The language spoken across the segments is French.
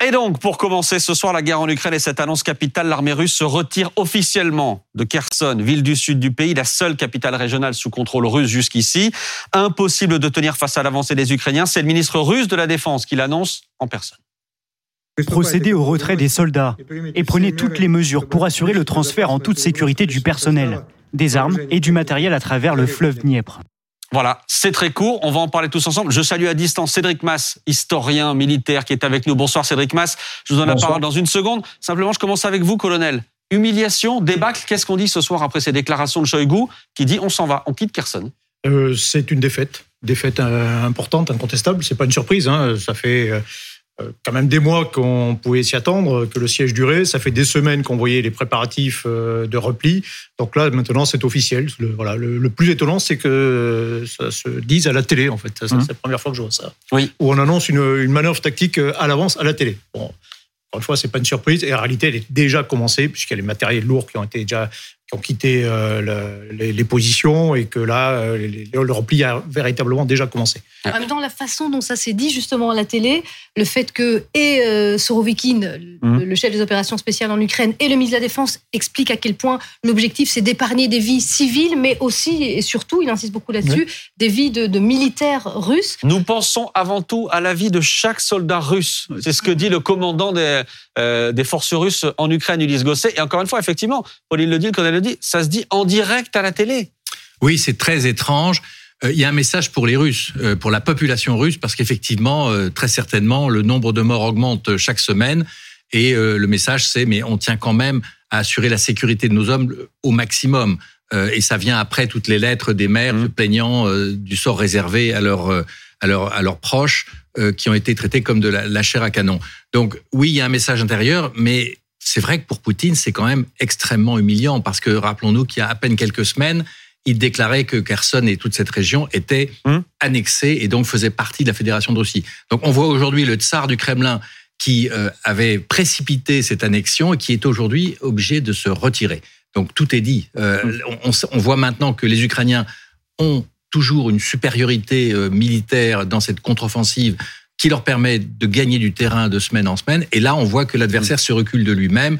Et donc, pour commencer ce soir, la guerre en Ukraine et cette annonce capitale, l'armée russe se retire officiellement de Kherson, ville du sud du pays, la seule capitale régionale sous contrôle russe jusqu'ici. Impossible de tenir face à l'avancée des Ukrainiens. C'est le ministre russe de la Défense qui l'annonce en personne. Procédez au retrait des soldats et prenez toutes les mesures pour assurer le transfert en toute sécurité du personnel, des armes et du matériel à travers le fleuve Dniepr. Voilà, c'est très court, on va en parler tous ensemble. Je salue à distance Cédric Masse, historien militaire qui est avec nous. Bonsoir Cédric Masse, je vous donne la parole dans une seconde. Simplement, je commence avec vous, colonel. Humiliation, débâcle, qu'est-ce qu'on dit ce soir après ces déclarations de Shoigu qui dit on s'en va, on quitte Kherson? C'est une défaite importante, incontestable. C'est pas une surprise, hein. Ça fait quand même des mois qu'on pouvait s'y attendre, que le siège durait. Ça fait des semaines qu'on voyait les préparatifs de repli. Donc là, maintenant, c'est officiel. Le plus étonnant, c'est que ça se dise à la télé, en fait. C'est la première fois que je vois ça. Oui. Où on annonce une manœuvre tactique à l'avance à la télé. Bon, encore une fois, c'est pas une surprise. Et en réalité, elle est déjà commencée, puisqu'il y a les matériels lourds qui ont quitté les positions et que là, le repli a véritablement déjà commencé. En même temps, la façon dont ça s'est dit justement à la télé, le fait que Surovikin, le chef des opérations spéciales en Ukraine, et le ministre de la Défense expliquent à quel point l'objectif c'est d'épargner des vies civiles, mais aussi et surtout, il insiste beaucoup là-dessus, des vies de militaires russes. Nous pensons avant tout à la vie de chaque soldat russe. C'est ce que dit le commandant des forces russes en Ukraine, Ulysse Gosset. Et encore une fois, effectivement, Pauline le dit, le colonel le dit, ça se dit en direct à la télé. Oui, c'est très étrange. Il y a un message pour les Russes, pour la population russe, parce qu'effectivement, très certainement, le nombre de morts augmente chaque semaine. Et le message, c'est, mais on tient quand même à assurer la sécurité de nos hommes au maximum. Et ça vient après toutes les lettres des mères se plaignant du sort réservé à leurs proches, qui ont été traités comme de la chair à canon. Donc oui, il y a un message intérieur, mais c'est vrai que pour Poutine, c'est quand même extrêmement humiliant, parce que rappelons-nous qu'il y a à peine quelques semaines, il déclarait que Kherson et toute cette région étaient annexées et donc faisaient partie de la Fédération de Russie. Donc on voit aujourd'hui le tsar du Kremlin qui avait précipité cette annexion et qui est aujourd'hui obligé de se retirer. Donc tout est dit. On voit maintenant que les Ukrainiens ont toujours une supériorité militaire dans cette contre-offensive qui leur permet de gagner du terrain de semaine en semaine. Et là, on voit que l'adversaire se recule de lui-même.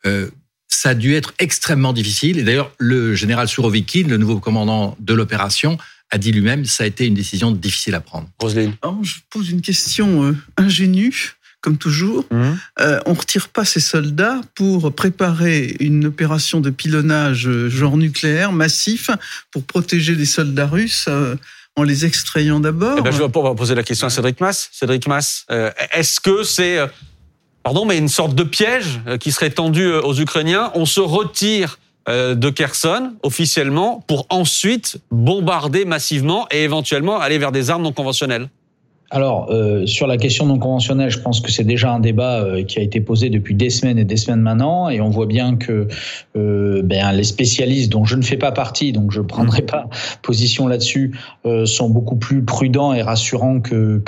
Ça a dû être extrêmement difficile. Et d'ailleurs, le général Surovikin, le nouveau commandant de l'opération, a dit lui-même ça a été une décision difficile à prendre. Roselyne. Alors, je pose une question ingénue, comme toujours. On ne retire pas ces soldats pour préparer une opération de pilonnage genre nucléaire massif pour protéger les soldats russes en les extrayant d'abord. Je vais poser la question à Cédric Masse. Cédric Masse, est-ce que c'est... mais une sorte de piège qui serait tendu aux Ukrainiens. On se retire de Kherson officiellement pour ensuite bombarder massivement et éventuellement aller vers des armes non conventionnelles. Alors, sur la question non conventionnelle, je pense que c'est déjà un débat qui a été posé depuis des semaines et des semaines maintenant, et on voit bien que les spécialistes, dont je ne fais pas partie, donc je ne prendrai pas position là-dessus, sont beaucoup plus prudents et rassurants que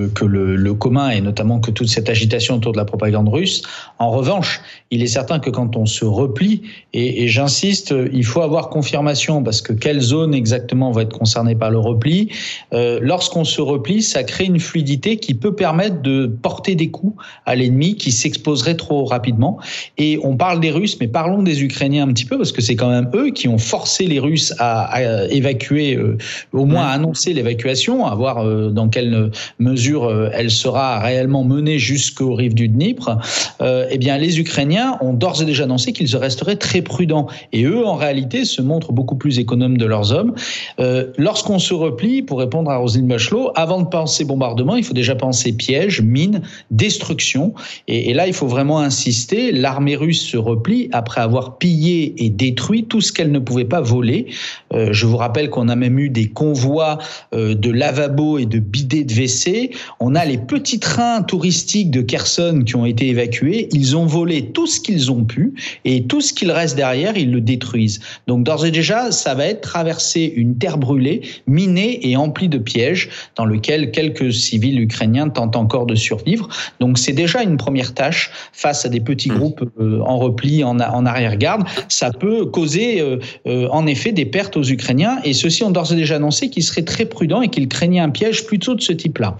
le commun, et notamment que toute cette agitation autour de la propagande russe. En revanche, il est certain que quand on se replie, et j'insiste, il faut avoir confirmation, parce que quelle zone exactement va être concernée par le repli, lorsqu'on se replie, ça crée une fluidité qui peut permettre de porter des coups à l'ennemi qui s'exposerait trop rapidement. Et on parle des Russes, mais parlons des Ukrainiens un petit peu, parce que c'est quand même eux qui ont forcé les Russes à évacuer, au moins à annoncer l'évacuation, à voir dans quelle mesure elle sera réellement menée jusqu'aux rives du Dniepr. Eh bien, les Ukrainiens ont d'ores et déjà annoncé qu'ils resteraient très prudents. Et eux, en réalité, se montrent beaucoup plus économes de leurs hommes. Lorsqu'on se replie, pour répondre à Roselyne Bachelot, avant de penser bombardement, il faut déjà penser pièges, mines, destruction. Et là, il faut vraiment insister. L'armée russe se replie après avoir pillé et détruit tout ce qu'elle ne pouvait pas voler. Je vous rappelle qu'on a même eu des convois de lavabos et de bidets de WC. On a les petits trains touristiques de Kherson qui ont été évacués. Ils ont volé tout ce qu'ils ont pu et tout ce qu'il reste derrière, ils le détruisent. Donc d'ores et déjà, ça va être traverser une terre brûlée, minée et emplie de pièges dans lequel quelques civils ukrainiens tentent encore de survivre. Donc c'est déjà une première tâche face à des petits groupes en repli, en arrière-garde. Ça peut causer en effet des pertes aux Ukrainiens, et ceux-ci ont d'ores et déjà annoncé qu'ils seraient très prudents et qu'ils craignaient un piège plutôt de ce type-là.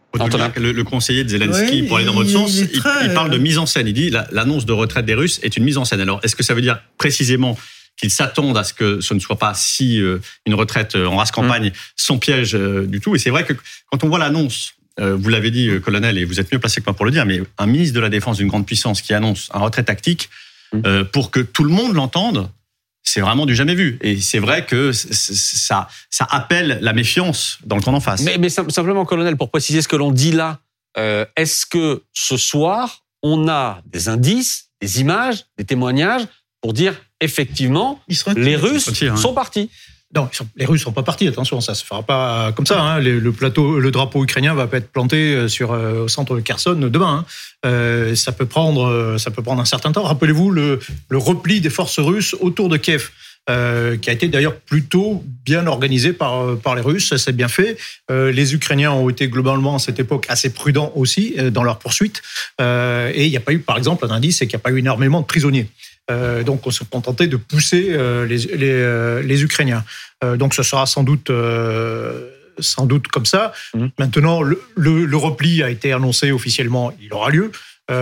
Le conseiller de Zelensky, pour aller dans votre sens, il parle de mise en scène. Il dit l'annonce de retraite des Russes est une mise en scène. Alors, est-ce que ça veut dire précisément qu'ils s'attendent à ce que ce ne soit pas une retraite en race campagne sans piège du tout? Et c'est vrai que quand on voit l'annonce, vous l'avez dit, colonel, et vous êtes mieux placé que moi pour le dire, mais un ministre de la Défense d'une grande puissance qui annonce un retrait tactique, pour que tout le monde l'entende, c'est vraiment du jamais vu. Et c'est vrai que ça appelle la méfiance dans le camp d'en face. Mais simplement, colonel, pour préciser ce que l'on dit là, est-ce que ce soir, on a des indices, des images, des témoignages pour dire effectivement, les Russes sont partis? Non, les Russes sont pas partis. Attention, ça se fera pas comme ça. Hein. Le drapeau ukrainien va pas être planté au centre de Kherson demain. Hein. Ça peut prendre un certain temps. Rappelez-vous le repli des forces russes autour de Kiev, qui a été d'ailleurs plutôt bien organisé par les Russes. Ça s'est bien fait. Les Ukrainiens ont été globalement à cette époque assez prudents aussi dans leur poursuite. Et il n'y a pas eu, par exemple, un indice, c'est qu'il n'y a pas eu énormément de prisonniers. Donc, on s'est contenté de pousser les Ukrainiens. Donc, ce sera sans doute comme ça. Maintenant, le repli a été annoncé officiellement, il aura lieu.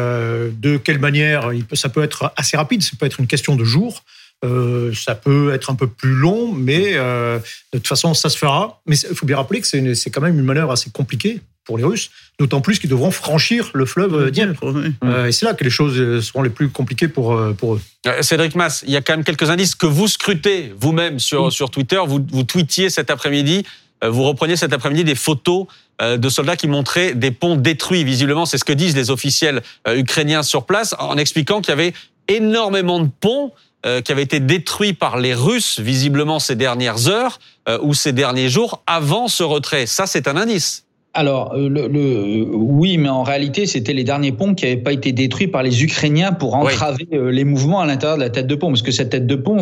De quelle manière? Ça peut être assez rapide, ça peut être une question de jours. Ça peut être un peu plus long, mais de toute façon, ça se fera. Mais il faut bien rappeler que c'est quand même une manœuvre assez compliquée pour les Russes, d'autant plus qu'ils devront franchir le fleuve Dniepr. Et c'est là que les choses seront les plus compliquées pour eux. Cédric Masse, il y a quand même quelques indices que vous scrutez vous-même sur Twitter. Vous tweetiez cet après-midi, vous repreniez cet après-midi des photos de soldats qui montraient des ponts détruits. Visiblement, c'est ce que disent les officiels ukrainiens sur place, en expliquant qu'il y avait énormément de ponts qui avaient été détruits par les Russes, visiblement ces dernières heures ou ces derniers jours, avant ce retrait. Ça, c'est un indice. Alors, oui, mais en réalité, c'était les derniers ponts qui n'avaient pas été détruits par les Ukrainiens pour entraver les mouvements à l'intérieur de la tête de pont. Parce que cette tête de pont,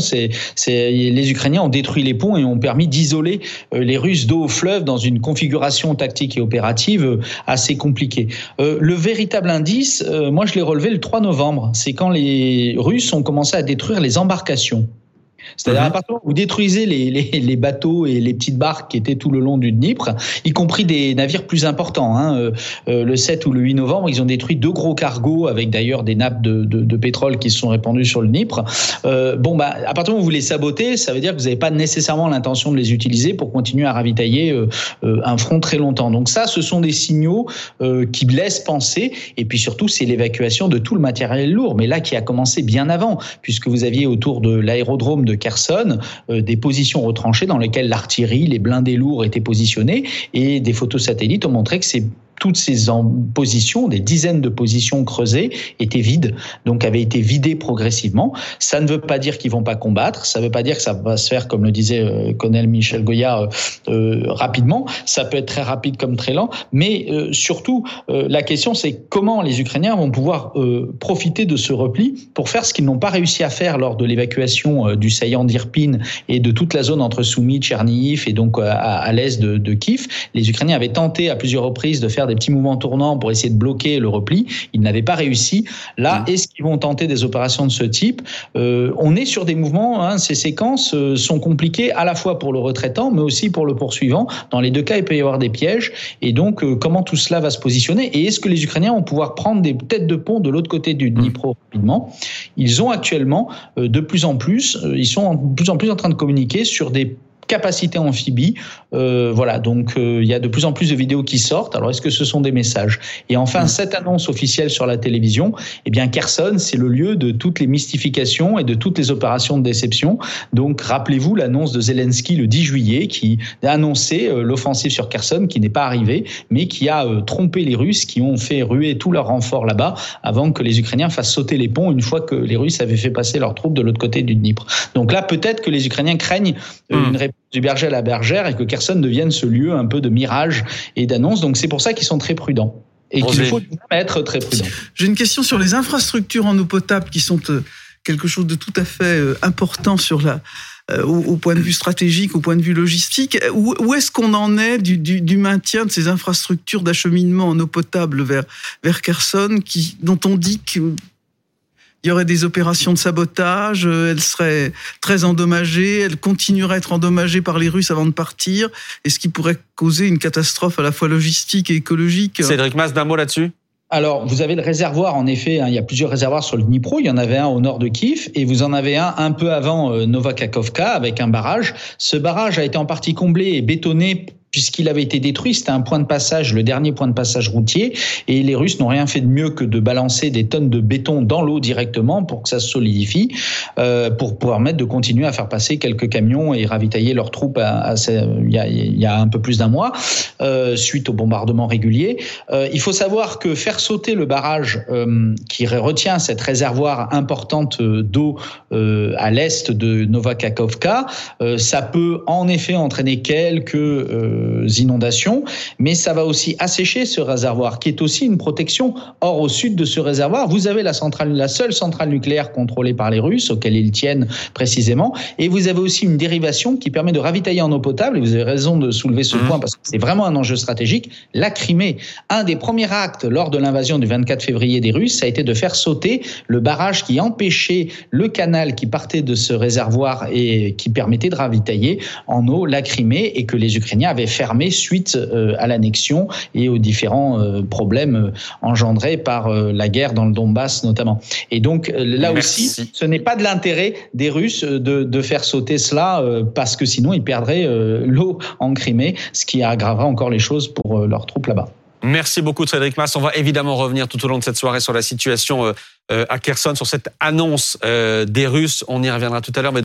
les Ukrainiens ont détruit les ponts et ont permis d'isoler les Russes d'eau au fleuve dans une configuration tactique et opérative assez compliquée. Le véritable indice, moi, je l'ai relevé le 3 novembre. C'est quand les Russes ont commencé à détruire les embarcations. C'est-à-dire à partir du moment où vous détruisez les bateaux et les petites barques qui étaient tout le long du Dniepr, y compris des navires plus importants. Hein. Le 7 ou le 8 novembre, ils ont détruit 2 gros cargos avec d'ailleurs des nappes de pétrole qui se sont répandues sur le Dniepr. À partir du moment où vous les sabotez, ça veut dire que vous n'avez pas nécessairement l'intention de les utiliser pour continuer à ravitailler un front très longtemps. Donc ça, ce sont des signaux qui laissent penser. Et puis surtout, c'est l'évacuation de tout le matériel lourd. Mais là, qui a commencé bien avant, puisque vous aviez autour de l'aérodrome de Kherson, des positions retranchées dans lesquelles l'artillerie, les blindés lourds étaient positionnés, et des photos satellites ont montré que toutes ces positions, des dizaines de positions creusées, étaient vides, donc avaient été vidées progressivement. Ça ne veut pas dire qu'ils vont pas combattre, ça ne veut pas dire que ça va se faire, comme le disait colonel Michel Goya, rapidement. Ça peut être très rapide comme très lent, mais surtout, la question c'est comment les Ukrainiens vont pouvoir profiter de ce repli pour faire ce qu'ils n'ont pas réussi à faire lors de l'évacuation du saillant d'Irpin et de toute la zone entre Soumy, Tchernihiv et donc à l'est de Kiev. Les Ukrainiens avaient tenté à plusieurs reprises de faire des petits mouvements tournants pour essayer de bloquer le repli. Ils n'avaient pas réussi. Là, est-ce qu'ils vont tenter des opérations de ce type? On est sur des mouvements, ces séquences sont compliquées à la fois pour le retraitant, mais aussi pour le poursuivant. Dans les deux cas, il peut y avoir des pièges. Et donc, comment tout cela va se positionner? Et est-ce que les Ukrainiens vont pouvoir prendre des têtes de pont de l'autre côté du Dnipro rapidement? Ils ont actuellement, de plus en plus, ils sont de plus en plus en train de communiquer sur des capacité amphibie, donc il y a de plus en plus de vidéos qui sortent. Alors est-ce que ce sont des messages? Et enfin, cette annonce officielle sur la télévision, Kherson, c'est le lieu de toutes les mystifications et de toutes les opérations de déception. Donc rappelez-vous l'annonce de Zelensky le 10 juillet qui a annoncé l'offensive sur Kherson qui n'est pas arrivée, mais qui a trompé les Russes qui ont fait ruer tous leurs renforts là-bas avant que les Ukrainiens fassent sauter les ponts une fois que les Russes avaient fait passer leurs troupes de l'autre côté du Dniepr. Donc là, peut-être que les Ukrainiens craignent une réponse du berger à la bergère et que Kherson devienne ce lieu un peu de mirage et d'annonce. Donc c'est pour ça qu'ils sont très prudents et qu'il faut être très prudents. J'ai une question sur les infrastructures en eau potable qui sont quelque chose de tout à fait important sur au point de vue stratégique, au point de vue logistique. Où est-ce qu'on en est du maintien de ces infrastructures d'acheminement en eau potable vers Kherson dont on dit que il y aurait des opérations de sabotage, elle serait très endommagée, elle continuerait à être endommagée par les Russes avant de partir, et ce qui pourrait causer une catastrophe à la fois logistique et écologique. Cédric Mas, d'un mot là-dessus ? Alors, vous avez le réservoir, en effet, il y a plusieurs réservoirs sur le Dnipro. Il y en avait un au nord de Kiev et vous en avez un peu avant Novakakhovka avec un barrage. Ce barrage a été en partie comblé et bétonné puisqu'il avait été détruit. C'était un point de passage, le dernier point de passage routier. Et les Russes n'ont rien fait de mieux que de balancer des tonnes de béton dans l'eau directement pour que ça se solidifie, pour permettre de continuer à faire passer quelques camions et ravitailler leurs troupes il y a un peu plus d'un mois, suite aux bombardements réguliers. Il faut savoir que faire sauter le barrage qui retient cette réservoir importante d'eau à l'est de Novakakhovka, ça peut en effet entraîner quelques inondations, mais ça va aussi assécher ce réservoir qui est aussi une protection. Or, au sud de ce réservoir, vous avez la seule centrale nucléaire contrôlée par les Russes, auquel ils tiennent précisément, et vous avez aussi une dérivation qui permet de ravitailler en eau potable, et vous avez raison de soulever ce point parce que c'est vraiment un enjeu stratégique, la Crimée. Un des premiers actes lors de l'invasion du 24 février des Russes, ça a été de faire sauter le barrage qui empêchait le canal qui partait de ce réservoir et qui permettait de ravitailler en eau la Crimée, et que les Ukrainiens avaient fermé suite à l'annexion et aux différents problèmes engendrés par la guerre dans le Donbass notamment. Et donc là aussi, ce n'est pas de l'intérêt des Russes de faire sauter cela parce que sinon ils perdraient l'eau en Crimée, ce qui aggraverait encore les choses pour leurs troupes là-bas. Merci beaucoup Cédric Mas. On va évidemment revenir tout au long de cette soirée sur la situation à Kherson, sur cette annonce des Russes. On y reviendra tout à l'heure.